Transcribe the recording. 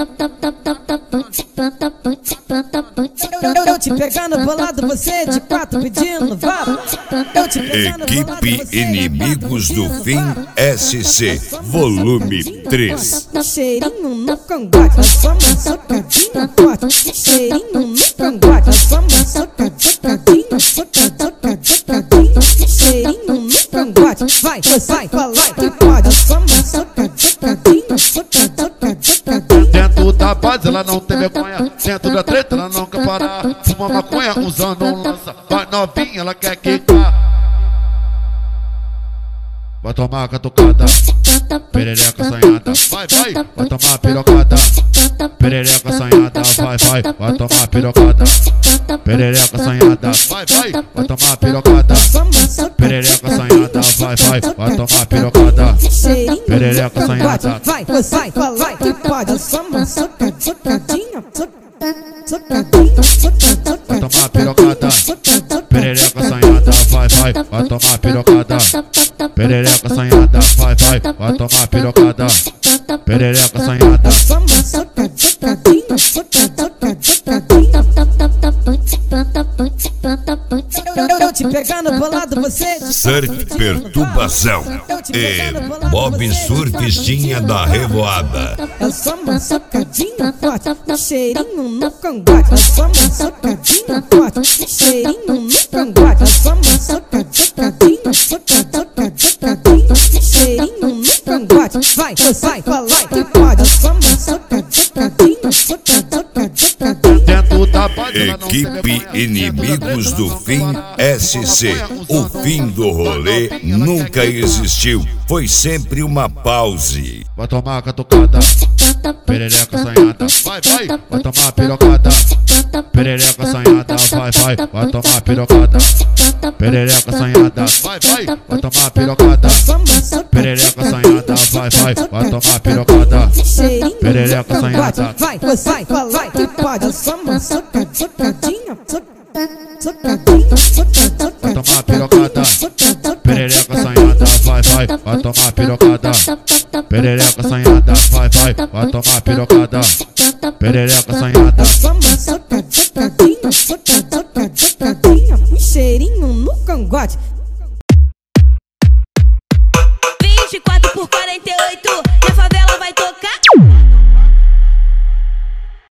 Eu te pegando bolado, você de quatro pedindo vá. Equipe Inimigos do Fim SC, volume 3. Cheirinho no cangote, só uma socadinha forte. Cheirinho no cangote, só uma socadinha, socadinha. Cheirinho no cangote, vai, falar que pode. Só uma socadinha, socadinha. Dentro da base ela não tem vergonha, dentro da treta ela não quer parar. Fuma maconha usando um lança, vai novinha ela quer quicar. Vai tomar catucada, perereca assanhada, vai, vai tomar pirocada. Perereca assanhada, vai tomar pirocada. Perereca assanhada, vai tomar pirocada. Perereca assanhada, vai tomar pirocada. Perereca assanhada, vai falar que pode. Só uma socadinha, socadinha. Vai tomar pirocada. Perereca assanhada, vai tomar pirocada. Perereca assanhada, vai tomar pirocada. Perereca assanhada. Só uma socadinha, socadinha. Eu te pegando bolado, você de Surf Perturbação e Bob Surfistinha da Revoada. é só uma socadinha forte. Cheirinho no cangote, é só uma socadinha forte. Cheirinho no cangote, é só uma socadinha, socadinha. Cheirinho no cangote, vai falar que pode. É só uma socadinha, socadinha. Dentro da base ela não tem Equipe vergonha. Inimigos do Fim SC. O fim do rolê nunca existiu, foi sempre uma pause. Vai tomar catucada, perereca assanhada, vai tomar pirocada. Perereca assanhada, vai tomar pirocada. Perereca assanhada, vai tomar pirocada. Perereca assanhada, vai tomar pirocada. Perereca assanhada, vai falar que pode. É só uma socadinha, socadinha. vai tomar pirocada. Perereca assanhada, vai tomar pirocada. Perereca assanhada, vai tomar pirocada. Perereca assanhada. Só uma socadinha, socadinha. Cheirinho no cangote,